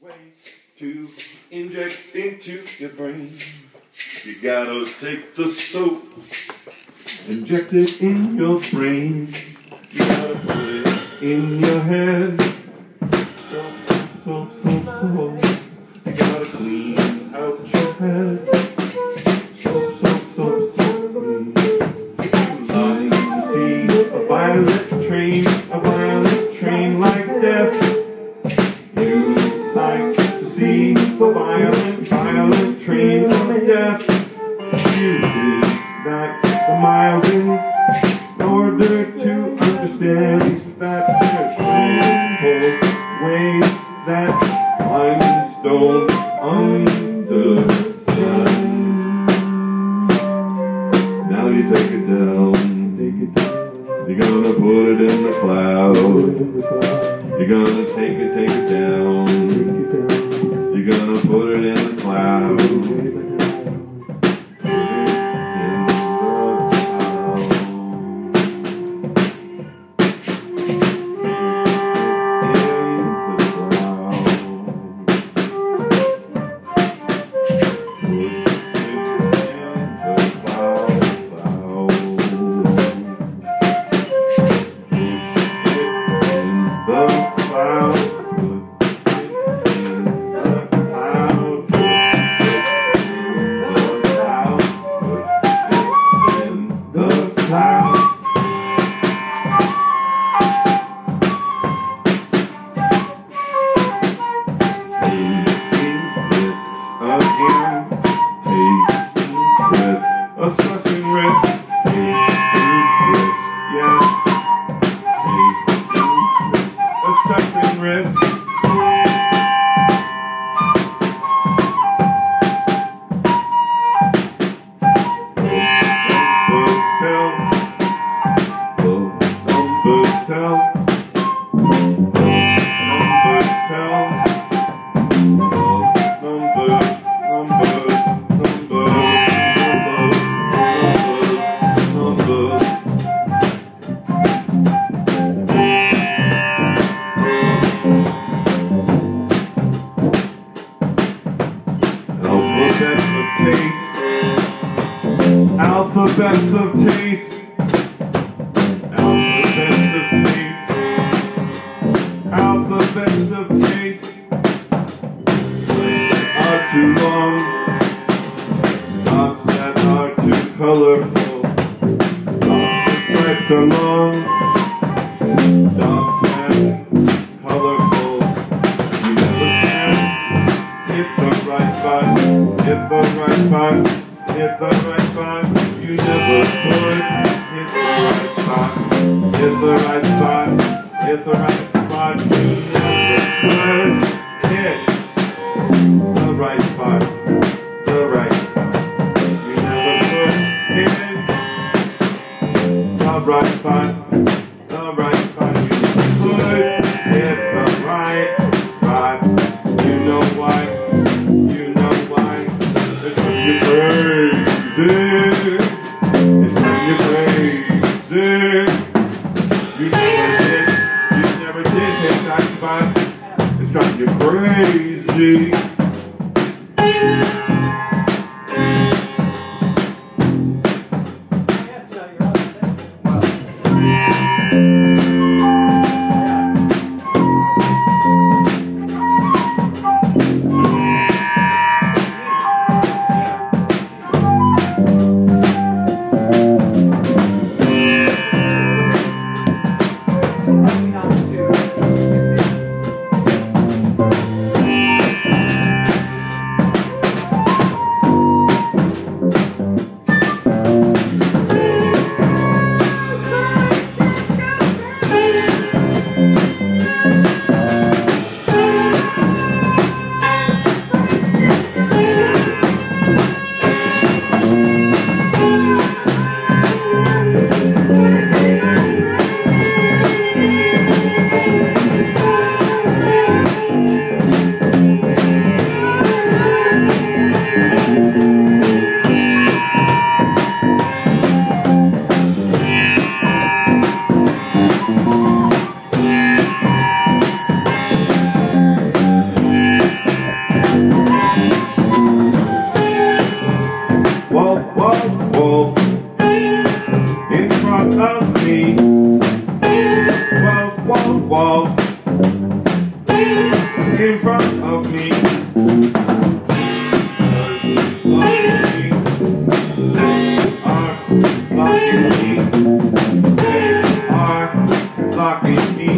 way to inject into your brain. You gotta take the soap, inject it in your brain. You gotta put it in your head. Soap. You gotta clean out your head. Soap. You like to see a violet train like death. You like to see the violent train of death. You did that the miles in order to understand that there's simple ways that minds don't understand. Now you take it down. You're gonna put it in the cloud. You're gonna take it down. You're gonna put it in the cloud. Assessing risk, assessing risk. Alphabets of taste. Alphabets of taste. Alphabets of taste. Stripes that are too long. Dots that are too colorful. Dots and stripes are long. Dots and colorful. You never can hit the right spot. Hit the right spot. Hit the right spot. You never could hit the right spot. Hit the right spot. Hit the right spot. You never could hit the right spot. The right spot. You never could hit the right spot. The right spot. You never could hit the right spot. You know why? You know why? It's when you're crazy. It's when you're crazy. You never did hit that spot. It's driving you crazy. in front of me. Blocking me. They are blocking me.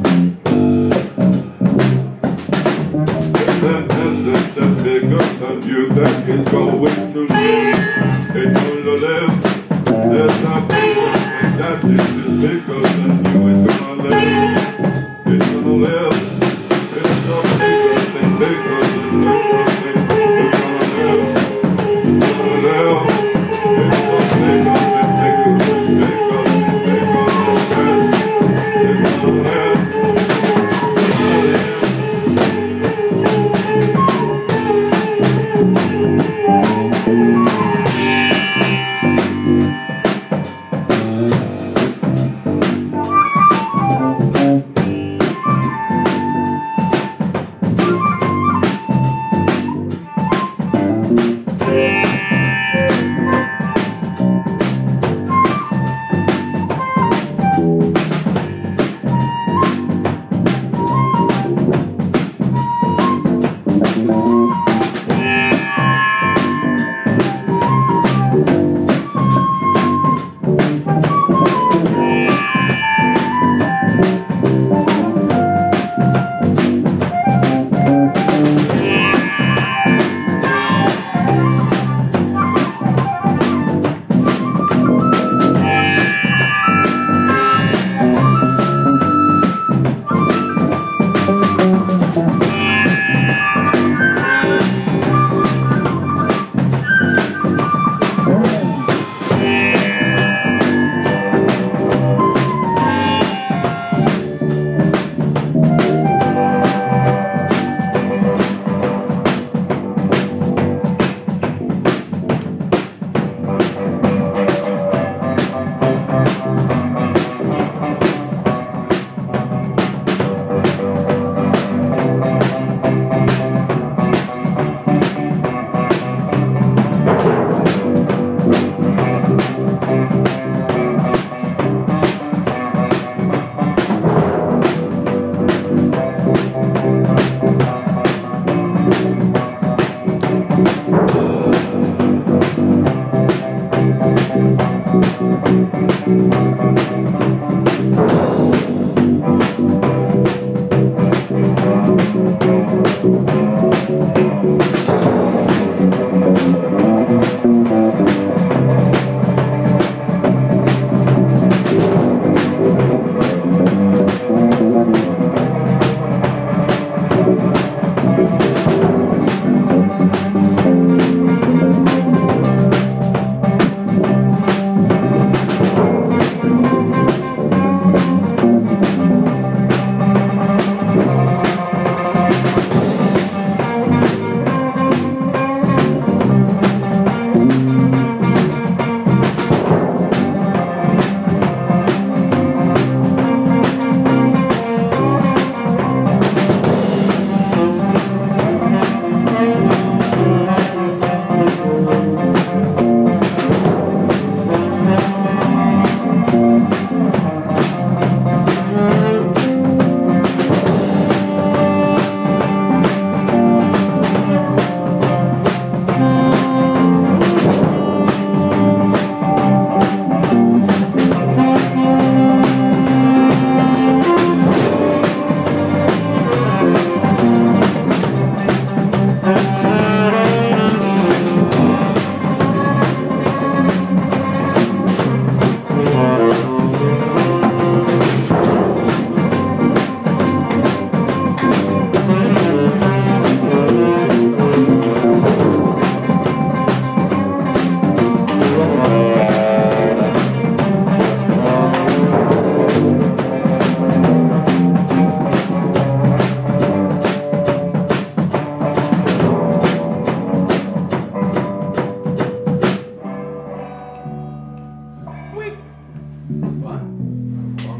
The bigger than you that is going to live. It's going to live. There's nothing that is bigger than you. It's gonna live. It's gonna live. It's no bigger than bigger than bigger than it's gonna live. It's gonna live. It's no bigger than bigger than bigger than bigger than this. It's gonna live. It's gonna live.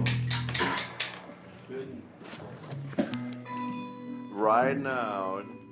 right now.